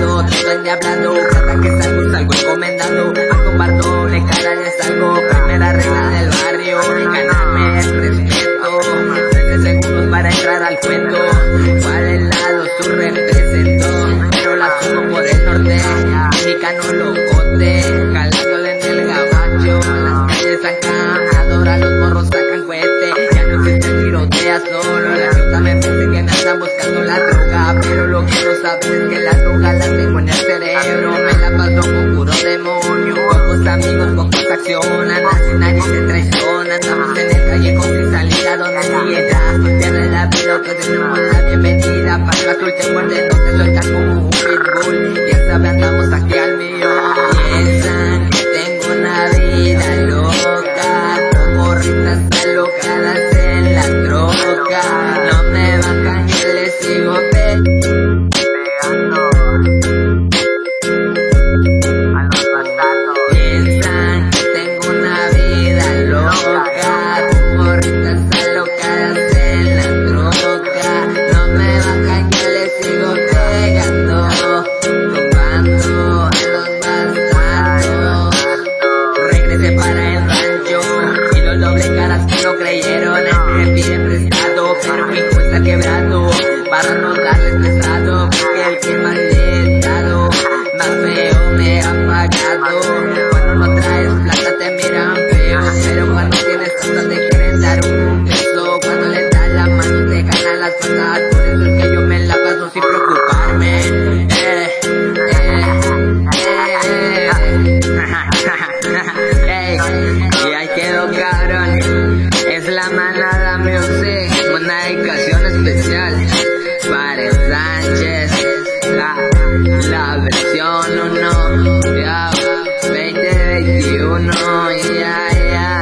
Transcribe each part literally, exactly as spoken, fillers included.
enamorado, todo endiablado. Cada que salgo, salgo encomendado. A comparto doble cara de salgo. Primera regla del barrio, ganarme el respeto. trece segundos para entrar al cuento. ¿Cuál el lado su representó? Pero la subo por el norte. Mexicano locote, jalándole en el gabacho. Las calles acá, adora los morros, sacan cohete. Ya no existe el tirotea solo. La ciudad me parece que me andan buscando la droga. Pero lo que no sabes es que la droga la tengo en el cerebro. Me la paso con puro demonio. Pocos amigos, pocos accionan. Así nadie se traiciona. Andamos en el callejón sin salida donde nadie da. Pierde la vida que tenemos la bienvenida. Para el azul te muerde, no te sueltas como un pitbull. Ya sabes, andamos aquí al millón. Piensan que tengo una vida loca. Con morritas alocadas en la troca. No me bajan y les sigo pegando a los pasados. Piensan que tengo una vida loca. Con morritas alocadas en la troca. No me bajan y les sigo pegando. Tumbando a los bastardos. Regresé para el rancho y los doble caras que no creyeron me piden prestado, pero mi cuesta quebrado para no darles prestado, porque el que más le he dado más feo me ha pagado. Cuando no traes plata te miran feo, pero cuando tienes cosas te quieren dar un beso. Cuando le das la mano te ganan las patas, por eso es que yo me la paso sin preocuparme. eh, eh, eh, eh. Y ahí quedó, cabrón. Es la manada music, una dedicación especial para el Sánchez, la, la versión uno, ya, veinte veintiuno, ya, ya,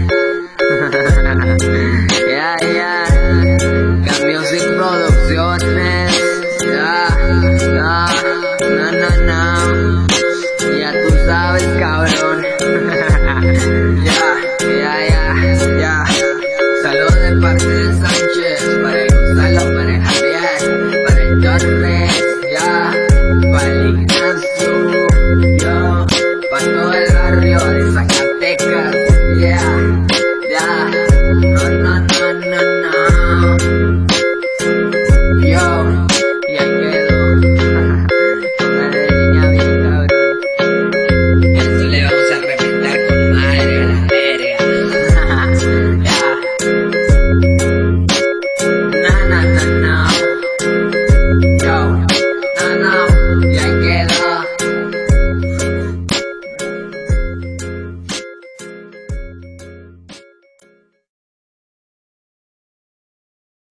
ya, ya, Cambio sin producciones, ya, no, no, no, no, ya tú sabes, cabrón. Ya, ya, ya, ya. Saludos de parte de Sánchez, para el Gonzalo, para el Javier, para el Torres.